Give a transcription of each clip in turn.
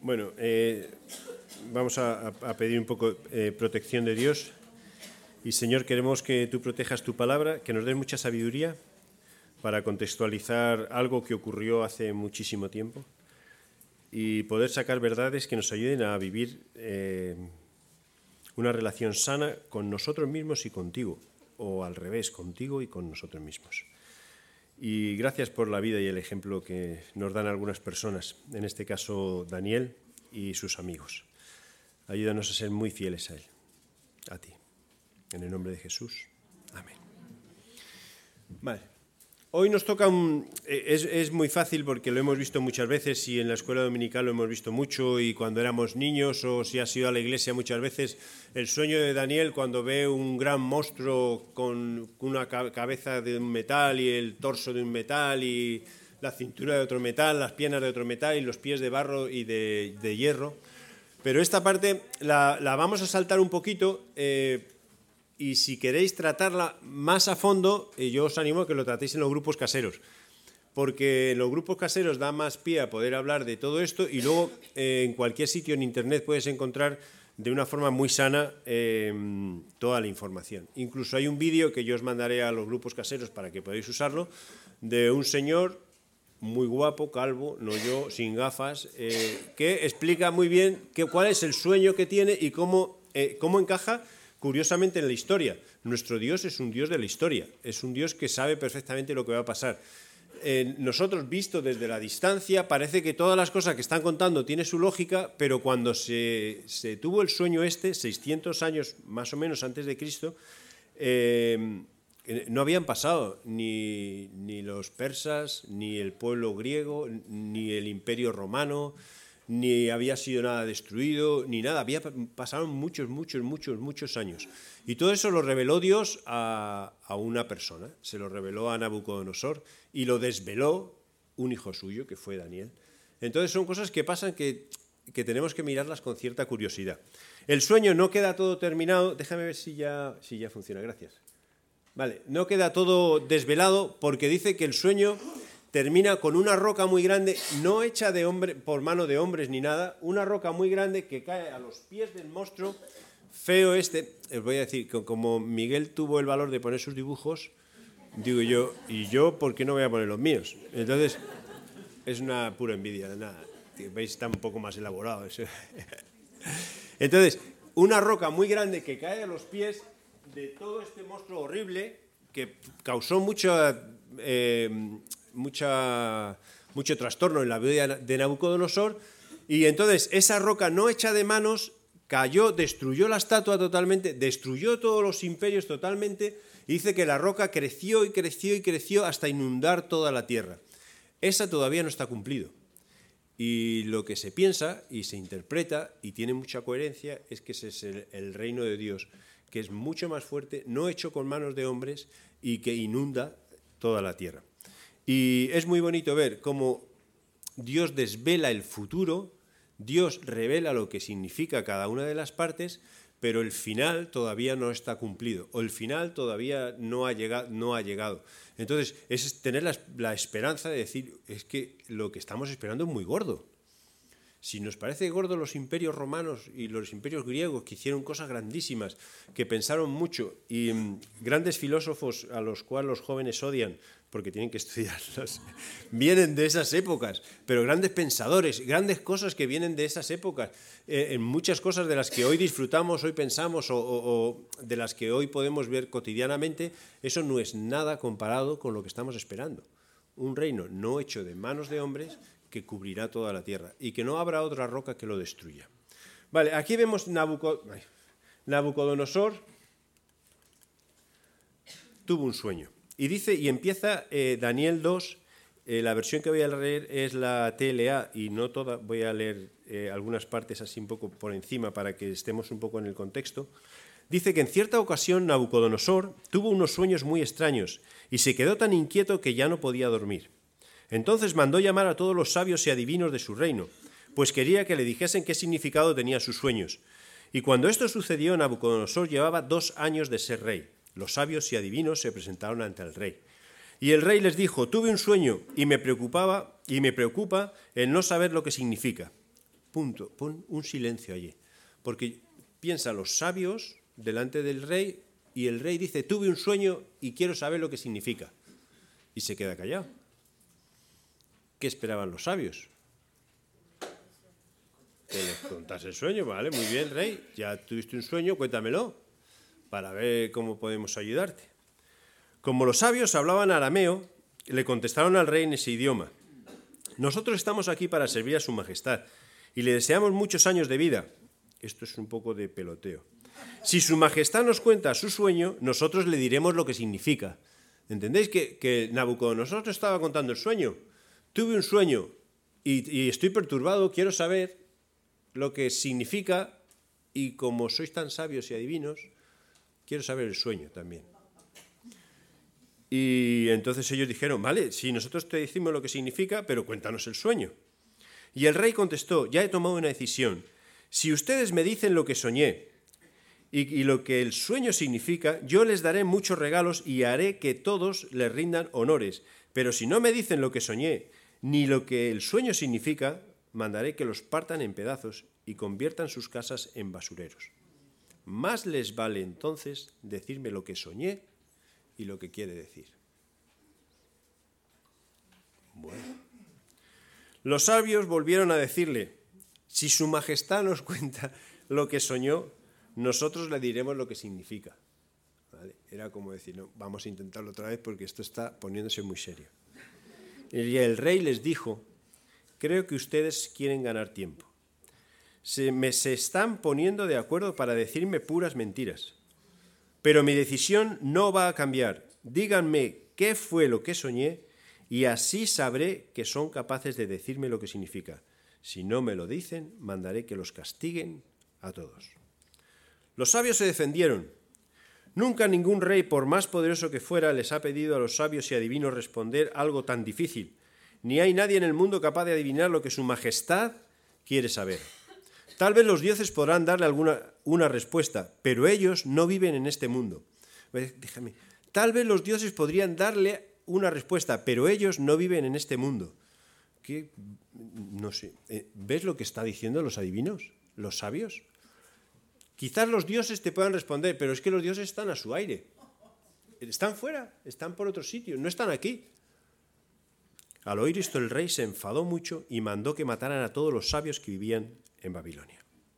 Bueno, vamos a pedir un poco protección de Dios. Y Señor, queremos que tú protejas tu palabra, que nos des mucha sabiduría para contextualizar algo que ocurrió hace muchísimo tiempo y poder sacar verdades que nos ayuden a vivir una relación sana con nosotros mismos y contigo, o al revés, contigo y con nosotros mismos. Y gracias por la vida y el ejemplo que nos dan algunas personas, en este caso Daniel y sus amigos. Ayúdanos a ser muy fieles a él, a ti. En el nombre de Jesús. Amén. Vale. Hoy nos toca es muy fácil porque lo hemos visto muchas veces y en la escuela dominical lo hemos visto mucho y cuando éramos niños o si has ido a la iglesia muchas veces, el sueño de Daniel cuando ve un gran monstruo con una cabeza de un metal y el torso de un metal y la cintura de otro metal, las piernas de otro metal y los pies de barro y de hierro. Pero esta parte la vamos a saltar un poquito. Y si queréis tratarla más a fondo, yo os animo a que lo tratéis en los grupos caseros, porque en los grupos caseros da más pie a poder hablar de todo esto y luego en cualquier sitio en internet puedes encontrar de una forma muy sana toda la información. Incluso hay un vídeo que yo os mandaré a los grupos caseros para que podáis usarlo, de un señor muy guapo, calvo, no yo, sin gafas, que explica muy bien cuál es el sueño que tiene y cómo encaja curiosamente en la historia. Nuestro Dios es un Dios de la historia, es un Dios que sabe perfectamente lo que va a pasar. Nosotros, visto desde la distancia, parece que todas las cosas que están contando tienen su lógica, pero cuando se tuvo el sueño 600 años más o menos antes de Cristo, no habían pasado ni los persas, ni el pueblo griego, ni el imperio romano, ni había sido nada destruido, ni nada. Pasaron muchos años. Y todo eso lo reveló Dios a una persona. Se lo reveló a Nabucodonosor y lo desveló un hijo suyo, que fue Daniel. Entonces son cosas que pasan que tenemos que mirarlas con cierta curiosidad. El sueño no queda todo terminado. Déjame ver si ya funciona. Gracias. Vale, no queda todo desvelado porque dice que el sueño termina con una roca muy grande, no hecha por mano de hombres ni nada, una roca muy grande que cae a los pies del monstruo feo este. Les voy a decir, como Miguel tuvo el valor de poner sus dibujos, digo yo, ¿y yo por qué no voy a poner los míos? Entonces, es una pura envidia, nada. Veis, está un poco más elaborado eso. Entonces, una roca muy grande que cae a los pies de todo este monstruo horrible que causó mucho trastorno en la vida de Nabucodonosor, y entonces esa roca no hecha de manos cayó, destruyó la estatua totalmente, destruyó todos los imperios totalmente, y dice que la roca creció y creció y creció hasta inundar toda la tierra. Esa todavía no está cumplido. Y lo que se piensa y se interpreta, y tiene mucha coherencia, es que ese es el reino de Dios, que es mucho más fuerte, no hecho con manos de hombres, y que inunda toda la tierra. Y es muy bonito ver cómo Dios desvela el futuro, Dios revela lo que significa cada una de las partes, pero el final todavía no está cumplido, o el final todavía no ha llegado. Entonces, es tener la esperanza de decir, es que lo que estamos esperando es muy gordo. Si nos parece gordo los imperios romanos y los imperios griegos, que hicieron cosas grandísimas, que pensaron mucho, y grandes filósofos a los cuales los jóvenes odian, porque tienen que estudiarlos, vienen de esas épocas, pero grandes pensadores, grandes cosas que vienen de esas épocas, en muchas cosas de las que hoy disfrutamos, hoy pensamos o de las que hoy podemos ver cotidianamente, eso no es nada comparado con lo que estamos esperando. Un reino no hecho de manos de hombres que cubrirá toda la tierra y que no habrá otra roca que lo destruya. Vale, aquí vemos Nabucodonosor tuvo un sueño. Y dice, y empieza Daniel 2, la versión que voy a leer es la TLA y no toda, voy a leer algunas partes así un poco por encima para que estemos un poco en el contexto. Dice que en cierta ocasión Nabucodonosor tuvo unos sueños muy extraños y se quedó tan inquieto que ya no podía dormir. Entonces mandó llamar a todos los sabios y adivinos de su reino, pues quería que le dijesen qué significado tenía sus sueños. Y cuando esto sucedió, Nabucodonosor llevaba 2 años de ser rey. Los sabios y adivinos se presentaron ante el rey. Y el rey les dijo, tuve un sueño y me preocupa el no saber lo que significa. punto, pon un silencio allí. Porque piensa los sabios delante del rey y el rey dice, tuve un sueño y quiero saber lo que significa. Y se queda callado. ¿Qué esperaban los sabios? Que les contase el sueño. Vale, muy bien, rey, ya tuviste un sueño, cuéntamelo, para ver cómo podemos ayudarte. Como los sabios hablaban arameo, le contestaron al rey en ese idioma. Nosotros estamos aquí para servir a su majestad y le deseamos muchos años de vida. Esto es un poco de peloteo. Si su majestad nos cuenta su sueño, nosotros le diremos lo que significa. ¿Entendéis que Nabucodonosor estaba contando el sueño? Tuve un sueño y estoy perturbado, quiero saber lo que significa y como sois tan sabios y adivinos, quiero saber el sueño también. Y entonces ellos dijeron, vale, si nosotros te decimos lo que significa, pero cuéntanos el sueño. Y el rey contestó, ya he tomado una decisión. Si ustedes me dicen lo que soñé y lo que el sueño significa, yo les daré muchos regalos y haré que todos les rindan honores. Pero si no me dicen lo que soñé ni lo que el sueño significa, mandaré que los partan en pedazos y conviertan sus casas en basureros. Más les vale entonces decirme lo que soñé y lo que quiere decir. Bueno. Los sabios volvieron a decirle, si su majestad nos cuenta lo que soñó, nosotros le diremos lo que significa. ¿Vale? Era como decir, no, vamos a intentarlo otra vez porque esto está poniéndose muy serio. Y el rey les dijo, creo que ustedes quieren ganar tiempo. Se están poniendo de acuerdo para decirme puras mentiras. Pero mi decisión no va a cambiar. Díganme qué fue lo que soñé y así sabré que son capaces de decirme lo que significa. Si no me lo dicen, mandaré que los castiguen a todos. Los sabios se defendieron. Nunca ningún rey, por más poderoso que fuera, les ha pedido a los sabios y adivinos responder algo tan difícil. Ni hay nadie en el mundo capaz de adivinar lo que su majestad quiere saber. Tal vez los dioses podrán darle una respuesta, pero ellos no viven en este mundo. Tal vez los dioses podrían darle una respuesta, pero ellos no viven en este mundo. ¿Qué? No sé. ¿Ves lo que está diciendo los adivinos, los sabios? Quizás los dioses te puedan responder, pero es que los dioses están a su aire. Están fuera, están por otro sitio, no están aquí. Al oír esto el rey se enfadó mucho y mandó que mataran a todos los sabios que vivían en Babilonia.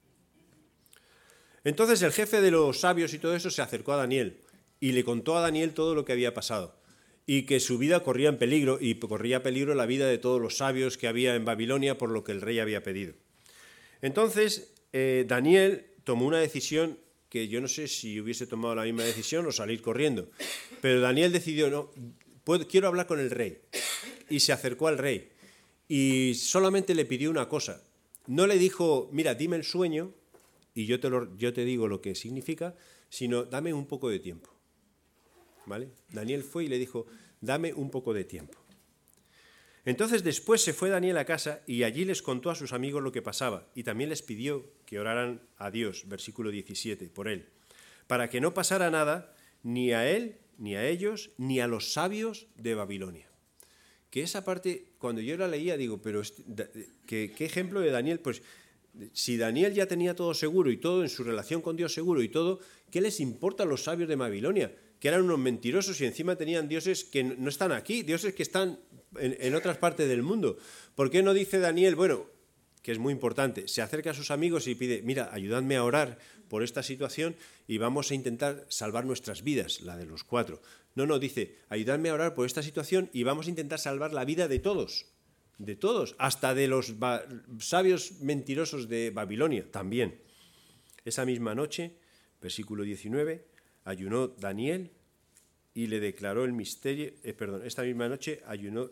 Entonces el jefe de los sabios y todo eso se acercó a Daniel y le contó a Daniel todo lo que había pasado y que su vida corría en peligro y corría peligro la vida de todos los sabios que había en Babilonia por lo que el rey había pedido. Entonces Daniel tomó una decisión que yo no sé si hubiese tomado la misma decisión o salir corriendo, pero Daniel decidió, no, quiero hablar con el rey, y se acercó al rey y solamente le pidió una cosa. No le dijo, mira, dime el sueño y yo te digo lo que significa, sino dame un poco de tiempo. ¿Vale? Daniel fue y le dijo, dame un poco de tiempo. Entonces después se fue Daniel a casa y allí les contó a sus amigos lo que pasaba y también les pidió que oraran a Dios, versículo 17, por él, para que no pasara nada ni a él, ni a ellos, ni a los sabios de Babilonia. Que esa parte, cuando yo la leía, digo, pero ¿qué ejemplo de Daniel? Pues si Daniel ya tenía todo seguro y todo en su relación con Dios seguro y todo, ¿qué les importa a los sabios de Babilonia? Que eran unos mentirosos y encima tenían dioses que no están aquí, dioses que están en otras partes del mundo. ¿Por qué no dice Daniel, bueno, que es muy importante, se acerca a sus amigos y pide, mira, ayudadme a orar por esta situación y vamos a intentar salvar nuestras vidas, la de los 4. No, dice, ayudadme a orar por esta situación y vamos a intentar salvar la vida de todos, hasta de los sabios mentirosos de Babilonia también. Esa misma noche, versículo 19, ayunó Daniel y le declaró el misterio, esta misma noche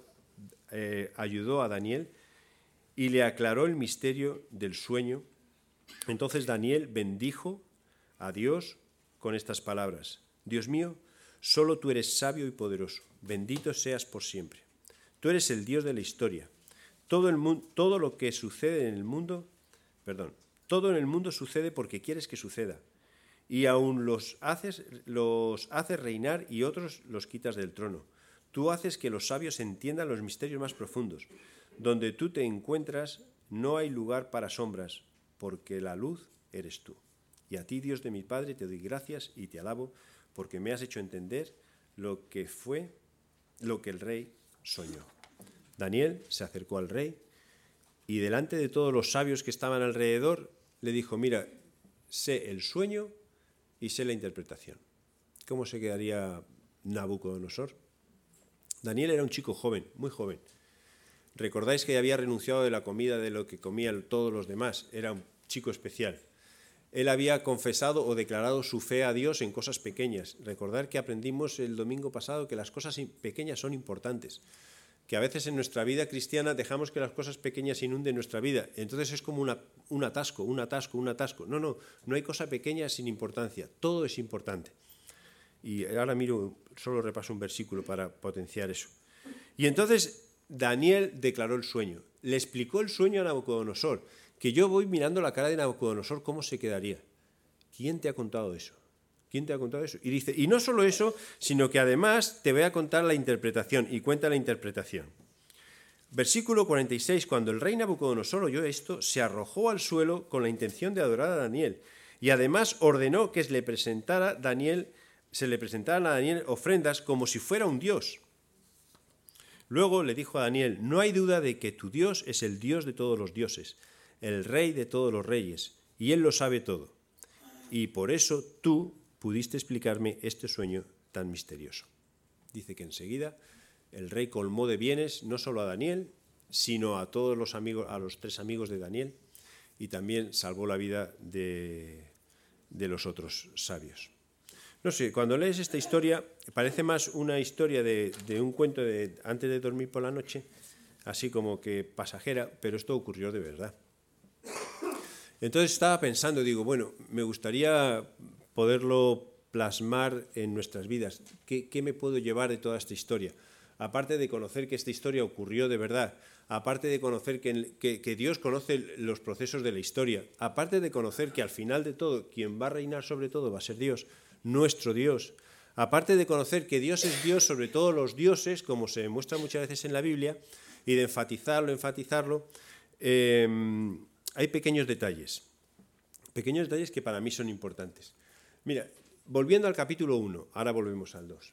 ayudó a Daniel y le aclaró el misterio del sueño. Entonces Daniel bendijo a Dios con estas palabras: Dios mío, solo tú eres sabio y poderoso, bendito seas por siempre. Tú eres el Dios de la historia. Todo lo que sucede en el mundo, todo en el mundo sucede porque quieres que suceda. Y aún los haces reinar y otros los quitas del trono. Tú haces que los sabios entiendan los misterios más profundos. Donde tú te encuentras, no hay lugar para sombras, porque la luz eres tú. Y a ti, Dios de mi Padre, te doy gracias y te alabo, porque me has hecho entender lo que el rey soñó. Daniel se acercó al rey y delante de todos los sabios que estaban alrededor le dijo: mira, sé el sueño y sé la interpretación. ¿Cómo se quedaría Nabucodonosor? Daniel era un chico joven, muy joven. Recordáis que había renunciado de la comida de lo que comían todos los demás. Era un chico especial. Él había confesado o declarado su fe a Dios en cosas pequeñas. Recordad que aprendimos el domingo pasado que las cosas pequeñas son importantes, que a veces en nuestra vida cristiana dejamos que las cosas pequeñas inunden nuestra vida. Entonces es como un atasco. No hay cosa pequeña sin importancia. Todo es importante. Y ahora solo repaso un versículo para potenciar eso. Y entonces Daniel declaró el sueño. Le explicó el sueño a Nabucodonosor, que yo voy mirando la cara de Nabucodonosor, ¿cómo se quedaría? ¿Quién te ha contado eso? ¿Quién te ha contado eso? Y dice, y no solo eso, sino que además te voy a contar la interpretación, y cuenta la interpretación. Versículo 46, cuando el rey Nabucodonosor oyó esto, se arrojó al suelo con la intención de adorar a Daniel, y además ordenó que se le presentaran a Daniel ofrendas como si fuera un dios. Luego le dijo a Daniel: no hay duda de que tu Dios es el Dios de todos los dioses, el Rey de todos los reyes, y Él lo sabe todo. Y por eso tú pudiste explicarme este sueño tan misterioso. Dice que enseguida el rey colmó de bienes no solo a Daniel, sino a todos los amigos, a los 3 amigos de Daniel, y también salvó la vida de los otros sabios. No sé, cuando lees esta historia, parece más una historia de un cuento de antes de dormir por la noche, así como que pasajera, pero esto ocurrió de verdad. Entonces estaba pensando, digo, bueno, me gustaría poderlo plasmar en nuestras vidas. ¿Qué me puedo llevar de toda esta historia? Aparte de conocer que esta historia ocurrió de verdad, aparte de conocer que Dios conoce los procesos de la historia, aparte de conocer que al final de todo, quien va a reinar sobre todo va a ser Dios, nuestro Dios, aparte de conocer que Dios es Dios sobre todos los dioses, como se demuestra muchas veces en la Biblia, y de enfatizarlo, hay pequeños detalles que para mí son importantes. Mira, volviendo al capítulo 1, ahora volvemos al 2.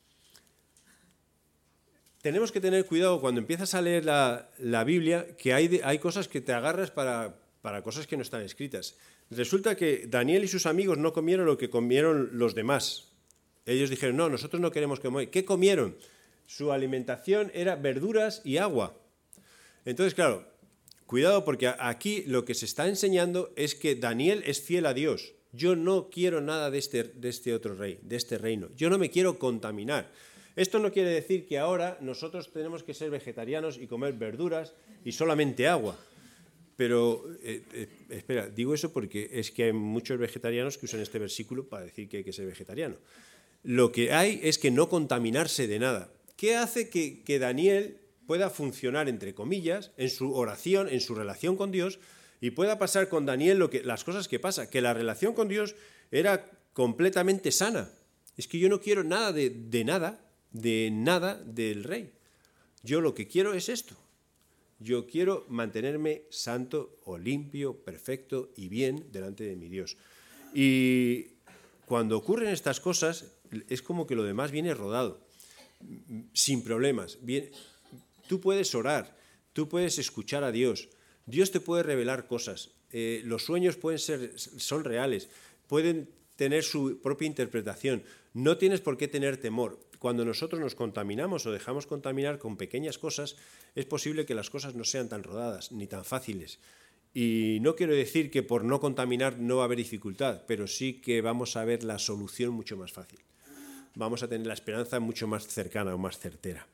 Tenemos que tener cuidado cuando empiezas a leer la Biblia, que hay cosas que te agarras para cosas que no están escritas. Resulta que Daniel y sus amigos no comieron lo que comieron los demás. Ellos dijeron, no, nosotros no queremos comer. ¿Qué comieron? Su alimentación era verduras y agua. Entonces, claro, cuidado, porque aquí lo que se está enseñando es que Daniel es fiel a Dios. Yo no quiero nada de este otro rey, de este reino. Yo no me quiero contaminar. Esto no quiere decir que ahora nosotros tenemos que ser vegetarianos y comer verduras y solamente agua. Pero, espera, digo eso porque es que hay muchos vegetarianos que usan este versículo para decir que hay que ser vegetariano. Lo que hay es que no contaminarse de nada. ¿Qué hace que Daniel pueda funcionar, entre comillas, en su oración, en su relación con Dios, y pueda pasar con Daniel las cosas que pasa? Que la relación con Dios era completamente sana. Es que yo no quiero nada de nada del rey. Yo lo que quiero es esto. Yo quiero mantenerme santo o limpio, perfecto y bien delante de mi Dios. Y cuando ocurren estas cosas, es como que lo demás viene rodado, sin problemas. Tú puedes orar, tú puedes escuchar a Dios, Dios te puede revelar cosas, los sueños son reales, pueden tener su propia interpretación, no tienes por qué tener temor. Cuando nosotros nos contaminamos o dejamos contaminar con pequeñas cosas, es posible que las cosas no sean tan rodadas ni tan fáciles. Y no quiero decir que por no contaminar no va a haber dificultad, pero sí que vamos a ver la solución mucho más fácil. Vamos a tener la esperanza mucho más cercana o más certera.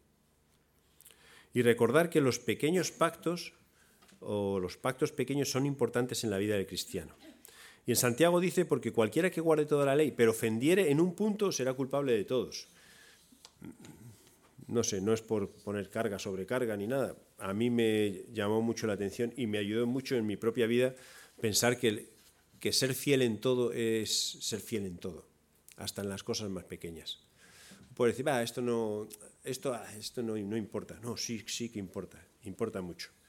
Y recordar que los pequeños pactos o los pactos pequeños son importantes en la vida del cristiano. Y en Santiago dice, porque cualquiera que guarde toda la ley, pero ofendiere en un punto, será culpable de todos. No sé, no es por poner carga sobre carga ni nada. A mí me llamó mucho la atención y me ayudó mucho en mi propia vida pensar que ser fiel en todo es ser fiel en todo, hasta en las cosas más pequeñas. Por decir, esto no importa. No, sí que importa mucho.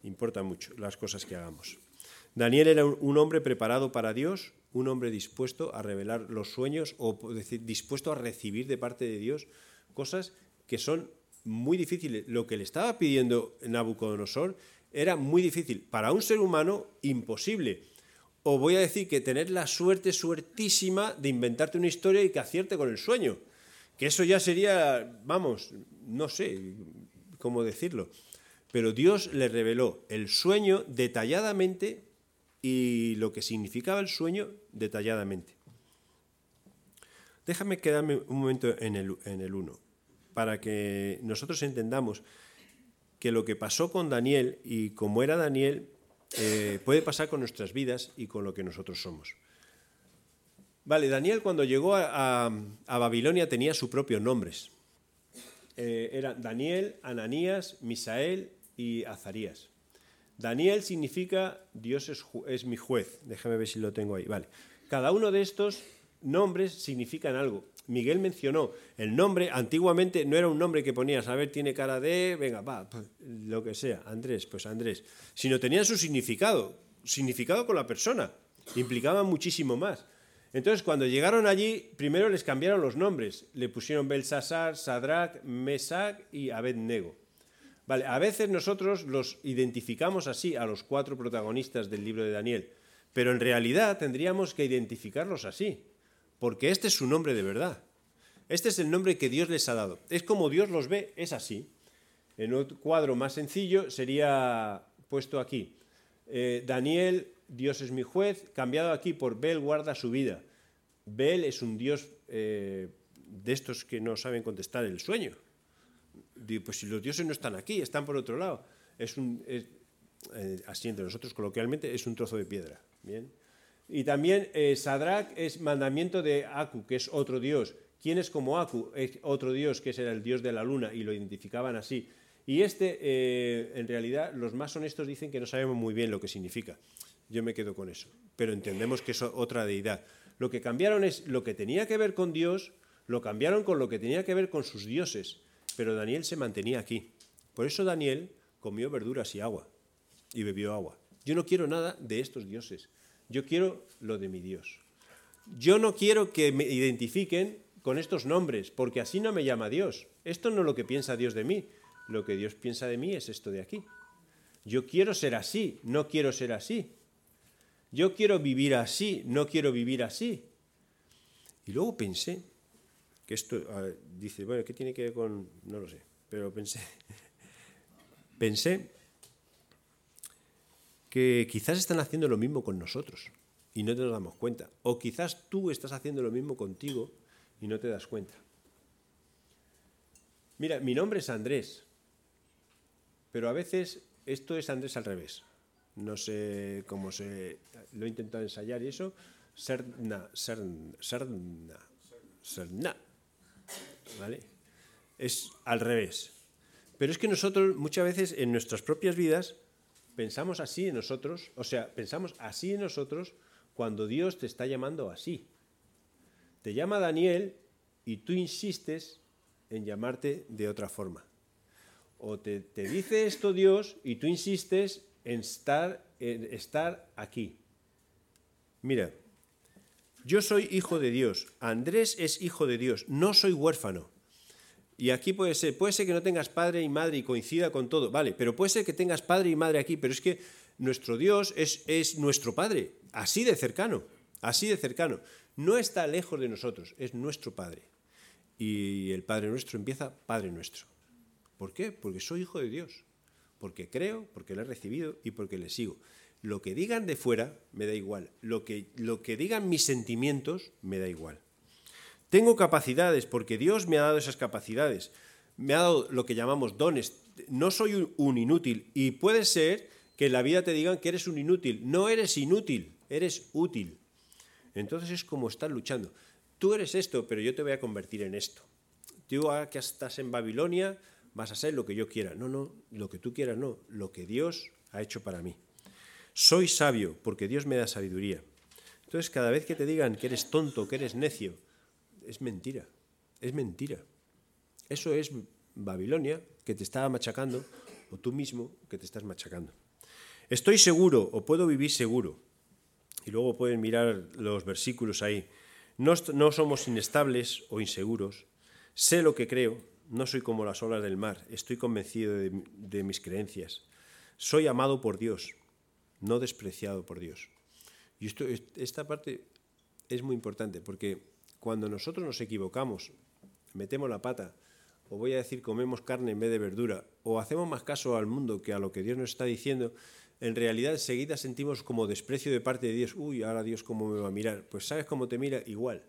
Importa mucho las cosas que hagamos. Daniel era un hombre preparado para Dios, un hombre dispuesto a revelar los sueños o decir, dispuesto a recibir de parte de Dios cosas que son muy difíciles. Lo que le estaba pidiendo Nabucodonosor era muy difícil. Para un ser humano, imposible. O voy a decir que tener la suerte suertísima de inventarte una historia y que acierte con el sueño. Que eso ya sería, vamos, no sé cómo decirlo. Pero Dios le reveló el sueño detalladamente y lo que significaba el sueño detalladamente. Déjame quedarme un momento en el 1, para que nosotros entendamos que lo que pasó con Daniel y como era Daniel, puede pasar con nuestras vidas y con lo que nosotros somos. Vale, Daniel cuando llegó a Babilonia tenía sus propios nombres. Eran Daniel, Ananías, Misael y Azarías. Daniel significa Dios es mi juez. Déjame ver si lo tengo ahí. Vale. Cada uno de estos nombres significan algo. Miguel mencionó el nombre, antiguamente no era un nombre que ponías, a ver, tiene cara de, venga, va, lo que sea, Andrés, pues Andrés, sino tenían su significado con la persona, implicaban muchísimo más. Entonces, cuando llegaron allí, primero les cambiaron los nombres, le pusieron Belsasar, Sadrac, Mesac y Abednego. Vale, a veces nosotros los identificamos así a los 4 protagonistas del libro de Daniel, pero en realidad tendríamos que identificarlos así, porque este es su nombre de verdad. Este es el nombre que Dios les ha dado. Es como Dios los ve, es así. En un cuadro más sencillo sería puesto aquí. Daniel, Dios es mi juez, cambiado aquí por Bel guarda su vida. Bel es un dios de estos que no saben contestar el sueño. Pues si los dioses no están aquí, están por otro lado. Así entre nosotros coloquialmente, es un trozo de piedra. Bien. Y también Sadrac es mandamiento de Aku, que es otro dios. ¿Quién es como Aku? Es otro dios que era el dios de la luna y lo identificaban así. Y en realidad, los más honestos dicen que no sabemos muy bien lo que significa. Yo me quedo con eso. Pero entendemos que es otra deidad. Lo que cambiaron es lo que tenía que ver con Dios, lo cambiaron con lo que tenía que ver con sus dioses. Pero Daniel se mantenía aquí. Por eso Daniel comió verduras y agua. Y bebió agua. Yo no quiero nada de estos dioses. Yo quiero lo de mi Dios. Yo no quiero que me identifiquen con estos nombres, porque así no me llama Dios. Esto no es lo que piensa Dios de mí. Lo que Dios piensa de mí es esto de aquí. Yo quiero ser así, no quiero ser así. Yo quiero vivir así, no quiero vivir así. Y luego pensé, que esto dice, bueno, ¿qué tiene que ver con...? No lo sé, pero pensé que quizás están haciendo lo mismo con nosotros y no te nos damos cuenta. O quizás tú estás haciendo lo mismo contigo y no te das cuenta. Mira, mi nombre es Andrés, pero a veces esto es Andrés al revés. No sé cómo lo he intentado ensayar y eso. Serna. ¿Vale? Es al revés. Pero es que nosotros muchas veces en nuestras propias vidas pensamos así en nosotros, pensamos así en nosotros cuando Dios te está llamando así. Te llama Daniel y tú insistes en llamarte de otra forma. O te dice esto Dios y tú insistes en estar aquí. Mira, yo soy hijo de Dios, Andrés es hijo de Dios, no soy huérfano. Y aquí puede ser que no tengas padre y madre y coincida con todo, vale, pero puede ser que tengas padre y madre aquí, pero es que nuestro Dios es nuestro Padre, así de cercano, no está lejos de nosotros, es nuestro Padre. Y el Padre nuestro empieza Padre nuestro. ¿Por qué? Porque soy hijo de Dios, porque creo, porque le he recibido y porque le sigo. Lo que digan de fuera me da igual, lo que digan mis sentimientos me da igual. Tengo capacidades porque Dios me ha dado esas capacidades, me ha dado lo que llamamos dones. No soy un inútil y puede ser que en la vida te digan que eres un inútil. No eres inútil, eres útil. Entonces es como estar luchando. Tú eres esto, pero yo te voy a convertir en esto. Tú ahora que estás en Babilonia vas a ser lo que yo quiera. No, lo que tú quieras no, lo que Dios ha hecho para mí. Soy sabio porque Dios me da sabiduría. Entonces cada vez que te digan que eres tonto, que eres necio, es mentira, es mentira. Eso es Babilonia que te está machacando o tú mismo que te estás machacando. Estoy seguro o puedo vivir seguro. Y luego pueden mirar los versículos ahí. No somos inestables o inseguros. Sé lo que creo. No soy como las olas del mar. Estoy convencido de mis creencias. Soy amado por Dios, no despreciado por Dios. Y esta parte es muy importante porque cuando nosotros nos equivocamos, metemos la pata, o voy a decir comemos carne en vez de verdura, o hacemos más caso al mundo que a lo que Dios nos está diciendo, en realidad enseguida sentimos como desprecio de parte de Dios. Uy, ahora Dios cómo me va a mirar. Pues ¿sabes cómo te mira? Igual.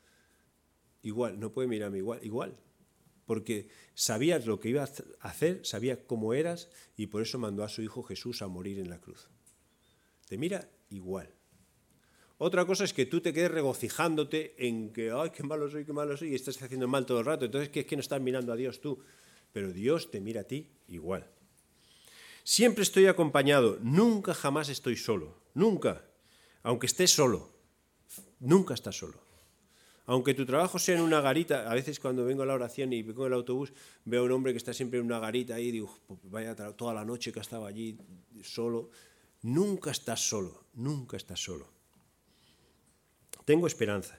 Igual, no puede mirarme igual. Porque sabías lo que ibas a hacer, sabías cómo eras y por eso mandó a su Hijo Jesús a morir en la cruz. Te mira igual. Otra cosa es que tú te quedes regocijándote en que, ay, qué malo soy, y estás haciendo mal todo el rato. Entonces, ¿qué es que no estás mirando a Dios tú? Pero Dios te mira a ti igual. Siempre estoy acompañado, nunca jamás estoy solo, nunca. Aunque estés solo, nunca estás solo. Aunque tu trabajo sea en una garita, a veces cuando vengo a la oración y vengo en el autobús, veo a un hombre que está siempre en una garita ahí y digo, vaya toda la noche que ha estado allí solo. Nunca estás solo, nunca estás solo. Tengo esperanza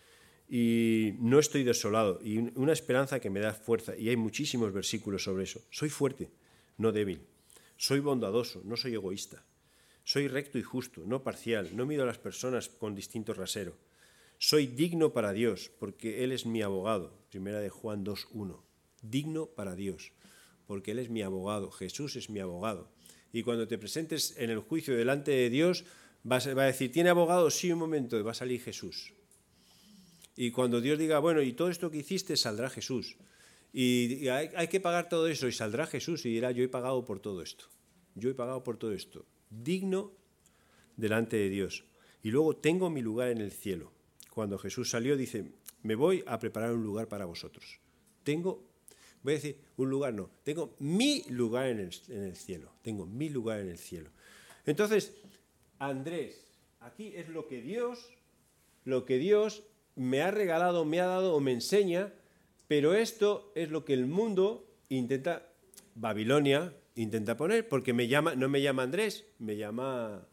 y no estoy desolado y una esperanza que me da fuerza y hay muchísimos versículos sobre eso. Soy fuerte, no débil. Soy bondadoso, no soy egoísta. Soy recto y justo, no parcial. No mido a las personas con distinto rasero. Soy digno para Dios, porque Él es mi abogado. Primera de Juan 2:1. Digno para Dios, porque Él es mi abogado. Jesús es mi abogado. Y cuando te presentes en el juicio delante de Dios, va a decir, ¿tiene abogado? Sí, un momento, y va a salir Jesús. Y cuando Dios diga, bueno, y todo esto que hiciste, saldrá Jesús. Y hay que pagar todo eso, y saldrá Jesús y dirá, yo he pagado por todo esto. Yo he pagado por todo esto. Digno delante de Dios. Y luego tengo mi lugar en el cielo. Cuando Jesús salió, dice, me voy a preparar un lugar para vosotros. Voy a decir, un lugar no, tengo mi lugar en el cielo. Tengo mi lugar en el cielo. Entonces, Andrés, aquí es lo que Dios me ha regalado, me ha dado o me enseña, pero esto es lo que el mundo intenta, Babilonia intenta poner, porque no me llama Andrés, me llama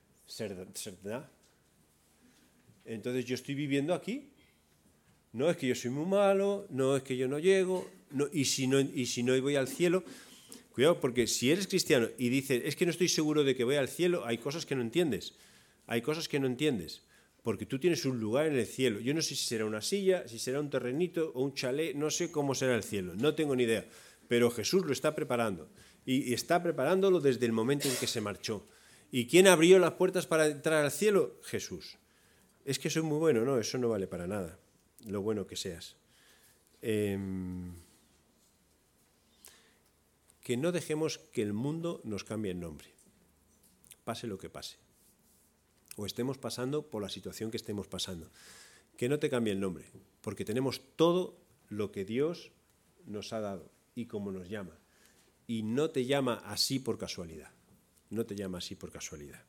Serdá. Entonces yo estoy viviendo aquí. No es que yo soy muy malo, no es que yo no llego, y si no voy al cielo, cuidado, porque si eres cristiano y dices, es que no estoy seguro de que voy al cielo, hay cosas que no entiendes. Hay cosas que no entiendes, porque tú tienes un lugar en el cielo. Yo no sé si será una silla, si será un terrenito o un chalet, no sé cómo será el cielo, no tengo ni idea. Pero Jesús lo está preparando, y está preparándolo desde el momento en que se marchó. ¿Y quién abrió las puertas para entrar al cielo? Jesús. Es que soy muy bueno, no, eso no vale para nada, lo bueno que seas. Que no dejemos que el mundo nos cambie el nombre, pase lo que pase, o estemos pasando por la situación que estemos pasando. Que no te cambie el nombre, porque tenemos todo lo que Dios nos ha dado y como nos llama. Y no te llama así por casualidad, no te llama así por casualidad.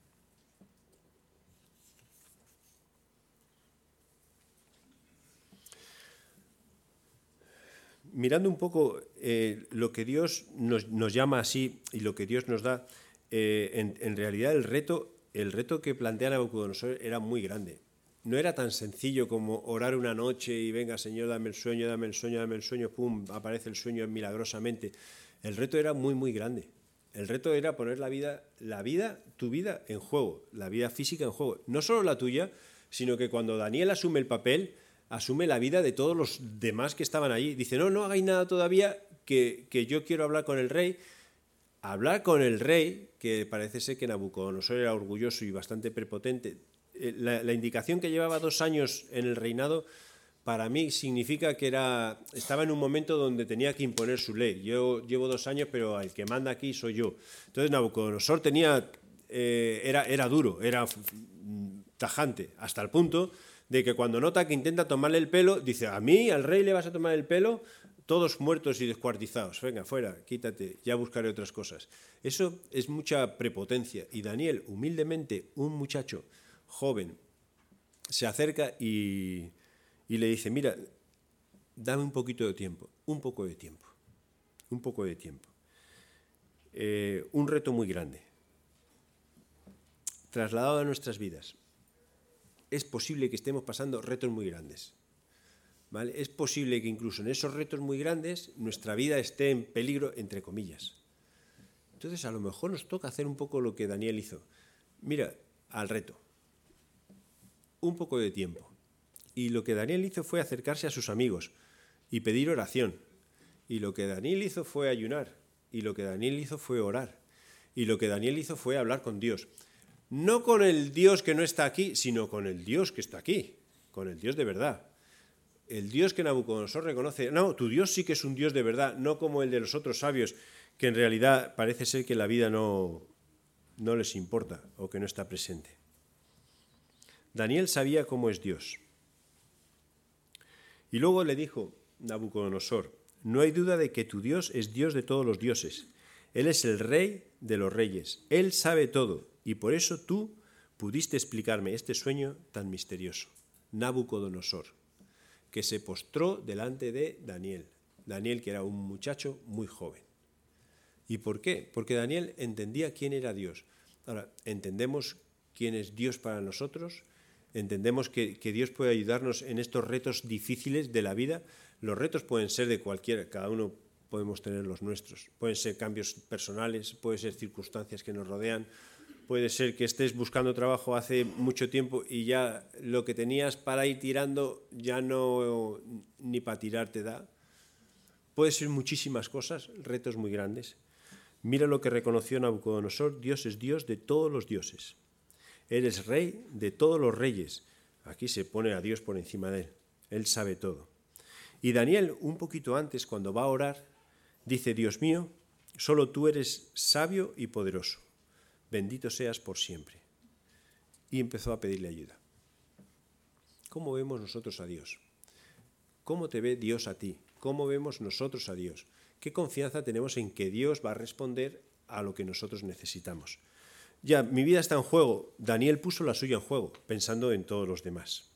Mirando un poco lo que Dios nos llama así y lo que Dios nos da, en realidad el reto que plantea Nabucodonosor era muy grande. No era tan sencillo como orar una noche y venga, Señor, dame el sueño, dame el sueño, dame el sueño, pum, aparece el sueño milagrosamente. El reto era muy, muy grande. El reto era poner tu vida en juego, la vida física en juego. No solo la tuya, sino que cuando Daniel asume el papel, asume la vida de todos los demás que estaban allí. Dice, no hagáis nada todavía, que yo quiero hablar con el rey. Hablar con el rey, que parece ser que Nabucodonosor era orgulloso y bastante prepotente. La indicación que llevaba 2 años en el reinado, para mí significa que estaba en un momento donde tenía que imponer su ley. Yo llevo 2 años, pero el que manda aquí soy yo. Entonces Nabucodonosor era duro, era tajante, hasta el punto de que cuando nota que intenta tomarle el pelo, dice, ¿a mí, al rey, le vas a tomar el pelo? Todos muertos y descuartizados. Venga, fuera, quítate, ya buscaré otras cosas. Eso es mucha prepotencia. Y Daniel, humildemente, un muchacho joven, se acerca y le dice, mira, dame un poquito de tiempo, un poco de tiempo. Un reto muy grande. trasladado a nuestras vidas, es posible que estemos pasando retos muy grandes. ¿Vale? Es posible que incluso en esos retos muy grandes nuestra vida esté en peligro, entre comillas. Entonces, a lo mejor nos toca hacer un poco lo que Daniel hizo. Mira, al reto. Un poco de tiempo. Y lo que Daniel hizo fue acercarse a sus amigos y pedir oración. Y lo que Daniel hizo fue ayunar. Y lo que Daniel hizo fue orar. Y lo que Daniel hizo fue hablar con Dios. No con el Dios que no está aquí, sino con el Dios que está aquí. Con el Dios de verdad. El Dios que Nabucodonosor reconoce. No, tu Dios sí que es un Dios de verdad, no como el de los otros sabios, que en realidad parece ser que la vida no les importa o que no está presente. Daniel sabía cómo es Dios. Y luego le dijo Nabucodonosor, no hay duda de que tu Dios es Dios de todos los dioses. Él es el Rey de los reyes. Él sabe todo y por eso tú pudiste explicarme este sueño tan misterioso. Nabucodonosor, que se postró delante de Daniel. Daniel, que era un muchacho muy joven. ¿Y por qué? Porque Daniel entendía quién era Dios. Ahora, entendemos quién es Dios para nosotros, entendemos que Dios puede ayudarnos en estos retos difíciles de la vida. Los retos pueden ser de cualquiera, cada uno podemos tener los nuestros. Pueden ser cambios personales, pueden ser circunstancias que nos rodean, puede ser que estés buscando trabajo hace mucho tiempo y ya lo que tenías para ir tirando ya no ni para tirar te da. Puede ser muchísimas cosas, retos muy grandes. Mira lo que reconoció Nabucodonosor, Dios es Dios de todos los dioses. Él es rey de todos los reyes. Aquí se pone a Dios por encima de él. Él sabe todo. Y Daniel, un poquito antes, cuando va a orar, dice, Dios mío, solo tú eres sabio y poderoso. Bendito seas por siempre. Y empezó a pedirle ayuda. ¿Cómo vemos nosotros a Dios? ¿Cómo te ve Dios a ti? ¿Cómo vemos nosotros a Dios? ¿Qué confianza tenemos en que Dios va a responder a lo que nosotros necesitamos? Ya, mi vida está en juego. Daniel puso la suya en juego, pensando en todos los demás.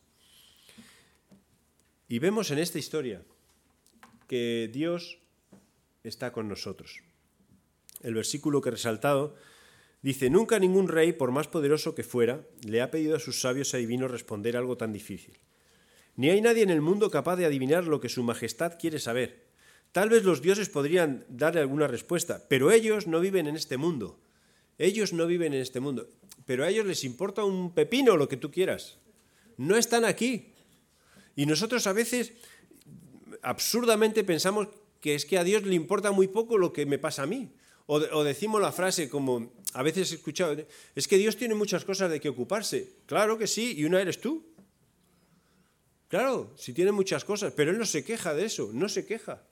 Y vemos en esta historia que Dios está con nosotros. El versículo que he resaltado dice, nunca ningún rey, por más poderoso que fuera, le ha pedido a sus sabios adivinos responder algo tan difícil. Ni hay nadie en el mundo capaz de adivinar lo que su majestad quiere saber. Tal vez los dioses podrían darle alguna respuesta, pero ellos no viven en este mundo. Ellos no viven en este mundo. Pero a ellos les importa un pepino lo que tú quieras. No están aquí. Y nosotros a veces absurdamente pensamos que es que a Dios le importa muy poco lo que me pasa a mí. O decimos la frase como, a veces he escuchado, es que Dios tiene muchas cosas de que ocuparse. Claro que sí, y una eres tú. Claro, sí tiene muchas cosas, pero Él no se queja de eso, no se queja.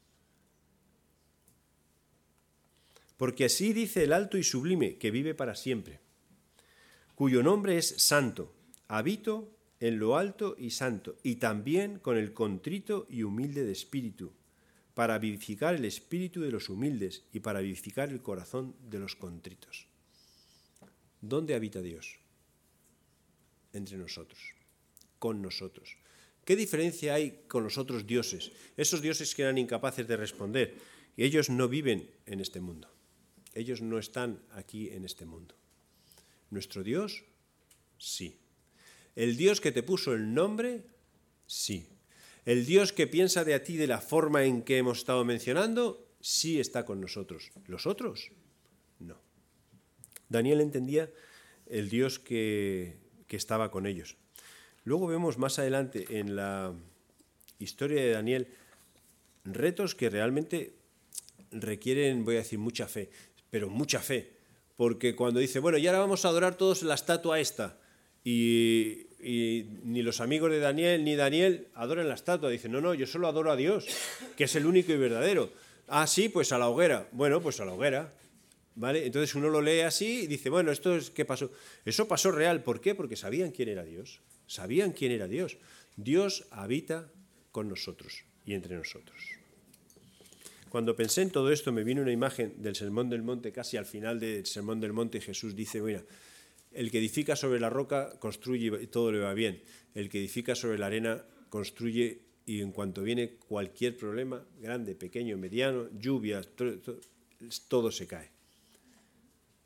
Porque así dice el alto y sublime, que vive para siempre, cuyo nombre es santo. Habito en lo alto y santo, y también con el contrito y humilde de espíritu, para vivificar el espíritu de los humildes y para vivificar el corazón de los contritos. ¿Dónde habita Dios? Entre nosotros, con nosotros. ¿Qué diferencia hay con los otros dioses? Esos dioses que eran incapaces de responder. Y ellos no viven en este mundo. Ellos no están aquí en este mundo. ¿Nuestro Dios? Sí. ¿El Dios que te puso el nombre? Sí. ¿El Dios que piensa de a ti de la forma en que hemos estado mencionando? Sí está con nosotros. ¿Los otros? No. Daniel entendía el Dios que estaba con ellos. Luego vemos más adelante en la historia de Daniel retos que realmente requieren, voy a decir, mucha fe, pero mucha fe, porque cuando dice, bueno, y ahora vamos a adorar todos la estatua esta, y ni los amigos de Daniel ni Daniel adoran la estatua, dicen, no, yo solo adoro a Dios, que es el único y verdadero. Ah, sí, pues a la hoguera. Bueno, pues a la hoguera. ¿Vale? Entonces uno lo lee así y dice, bueno, ¿esto es qué pasó? Eso pasó real. ¿Por qué? Porque sabían quién era Dios. Sabían quién era Dios. Dios habita con nosotros y entre nosotros. Cuando pensé en todo esto me vino una imagen del Sermón del Monte, casi al final del Sermón del Monte Jesús dice, mira, el que edifica sobre la roca construye y todo le va bien. El que edifica sobre la arena construye y en cuanto viene cualquier problema, grande, pequeño, mediano, lluvias, todo se cae.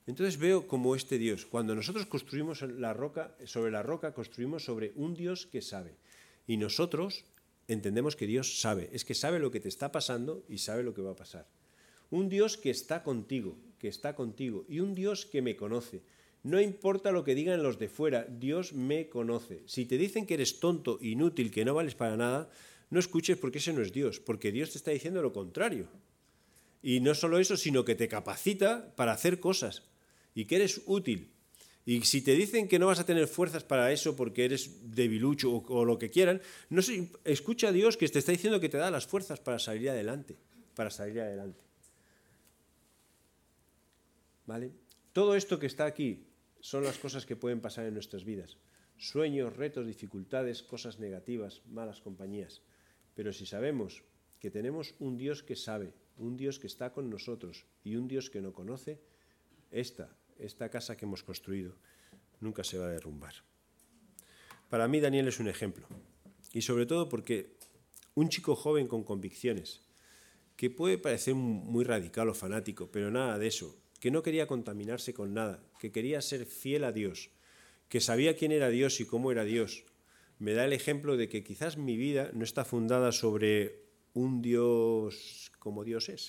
Entonces veo como este Dios, cuando nosotros construimos sobre la roca, construimos sobre un Dios que sabe. Y nosotros entendemos que Dios sabe, es que sabe lo que te está pasando y sabe lo que va a pasar. Un Dios que está contigo, y un Dios que me conoce. No importa lo que digan los de fuera, Dios me conoce. Si te dicen que eres tonto, inútil, que no vales para nada, no escuches porque ese no es Dios, porque Dios te está diciendo lo contrario. Y no solo eso, sino que te capacita para hacer cosas y que eres útil. Y si te dicen que no vas a tener fuerzas para eso porque eres debilucho o lo que quieran, no sé, escucha a Dios que te está diciendo que te da las fuerzas para salir adelante, ¿Vale? Todo esto que está aquí son las cosas que pueden pasar en nuestras vidas. Sueños, retos, dificultades, cosas negativas, malas compañías. Pero si sabemos que tenemos un Dios que sabe, un Dios que está con nosotros y un Dios que no conoce, esta casa que hemos construido nunca se va a derrumbar. Para mí Daniel es un ejemplo, y sobre todo porque un chico joven con convicciones, que puede parecer muy radical o fanático, pero nada de eso, que no quería contaminarse con nada, que quería ser fiel a Dios, que sabía quién era Dios y cómo era Dios, me da el ejemplo de que quizás mi vida no está fundada sobre un Dios como Dios es,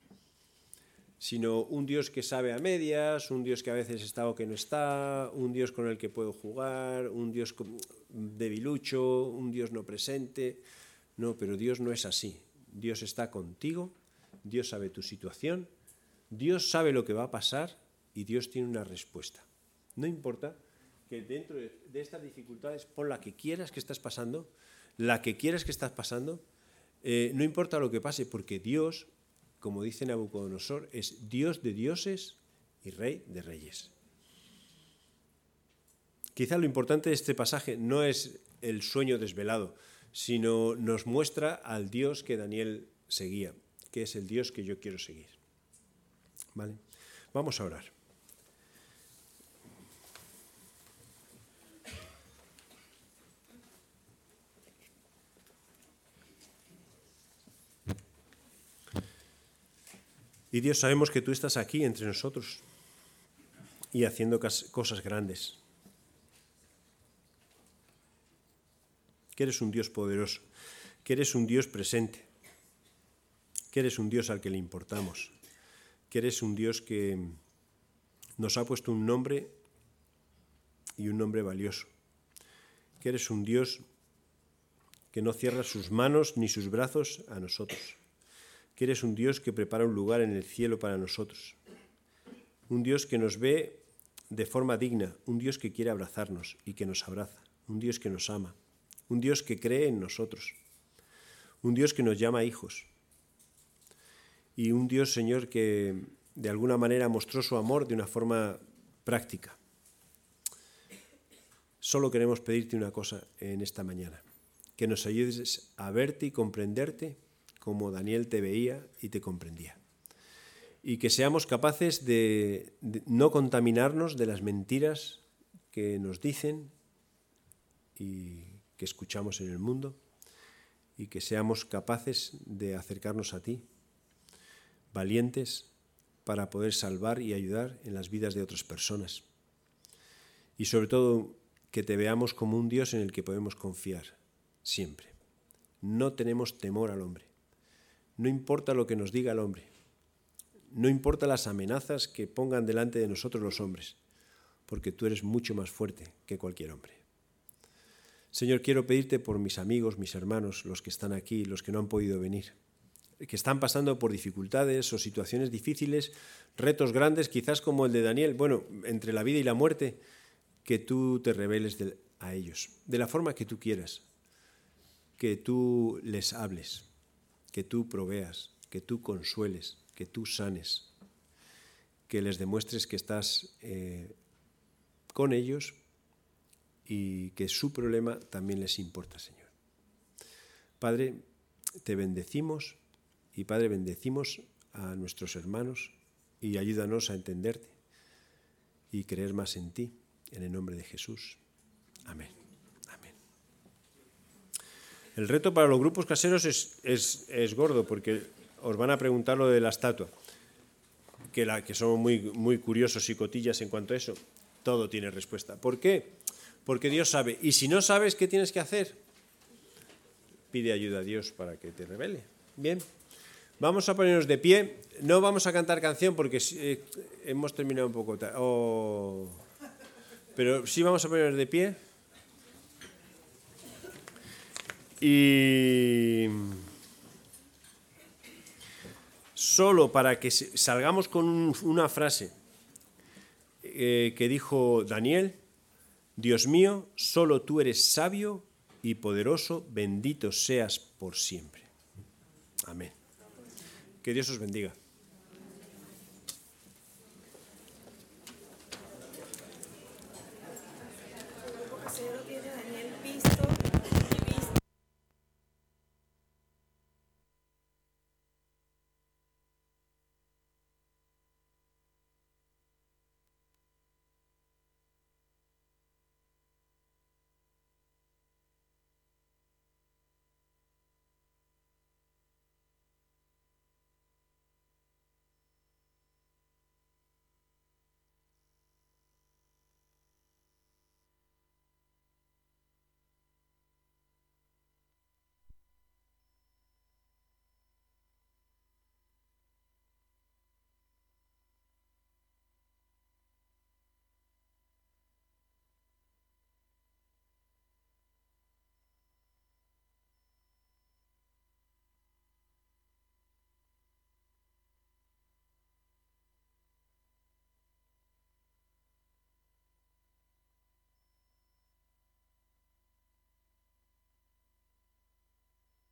sino un Dios que sabe a medias, un Dios que a veces está o que no está, un Dios con el que puedo jugar, un Dios debilucho, un Dios no presente. No, pero Dios no es así. Dios está contigo, Dios sabe tu situación, Dios sabe lo que va a pasar y Dios tiene una respuesta. No importa que dentro de estas dificultades, pon la que quieras que estás pasando, no importa lo que pase, porque Dios, como dice Nabucodonosor, es Dios de dioses y Rey de reyes. Quizá lo importante de este pasaje no es el sueño desvelado, sino nos muestra al Dios que Daniel seguía, que es el Dios que yo quiero seguir. ¿Vale? Vamos a orar. Y Dios, sabemos que tú estás aquí entre nosotros y haciendo cosas grandes. Que eres un Dios poderoso, que eres un Dios presente, que eres un Dios al que le importamos, que eres un Dios que nos ha puesto un nombre y un nombre valioso, que eres un Dios que no cierra sus manos ni sus brazos a nosotros, que eres un Dios que prepara un lugar en el cielo para nosotros, un Dios que nos ve de forma digna, un Dios que quiere abrazarnos y que nos abraza, un Dios que nos ama, un Dios que cree en nosotros, un Dios que nos llama hijos y un Dios, Señor, que de alguna manera mostró su amor de una forma práctica. Solo queremos pedirte una cosa en esta mañana, que nos ayudes a verte y comprenderte como Daniel te veía y te comprendía. Y que seamos capaces de no contaminarnos de las mentiras que nos dicen y que escuchamos en el mundo, y que seamos capaces de acercarnos a ti, valientes para poder salvar y ayudar en las vidas de otras personas. Y sobre todo, que te veamos como un Dios en el que podemos confiar siempre. No tenemos temor al hombre. No importa lo que nos diga el hombre. No importa las amenazas que pongan delante de nosotros los hombres, porque tú eres mucho más fuerte que cualquier hombre. Señor, quiero pedirte por mis amigos, mis hermanos, los que están aquí, los que no han podido venir, que están pasando por dificultades o situaciones difíciles, retos grandes, quizás como el de Daniel, entre la vida y la muerte, que tú te reveles a ellos, de la forma que tú quieras, que tú les hables, que tú proveas, que tú consueles, que tú sanes, que les demuestres que estás con ellos y que su problema también les importa, Señor. Padre, te bendecimos y, Padre, bendecimos a nuestros hermanos y ayúdanos a entenderte y creer más en ti, en el nombre de Jesús. Amén. Amén. El reto para los grupos caseros es gordo porque os van a preguntar lo de la estatua. que somos muy curiosos y cotillas en cuanto a eso, todo tiene respuesta. ¿Por qué? Porque Dios sabe. Y si no sabes qué tienes que hacer, pide ayuda a Dios para que te revele. Bien, vamos a ponernos de pie. No vamos a cantar canción porque hemos terminado un poco tarde. Pero sí vamos a ponernos de pie. Y solo para que salgamos con una frase que dijo Daniel: Dios mío, solo tú eres sabio y poderoso, bendito seas por siempre. Amén. Que Dios os bendiga.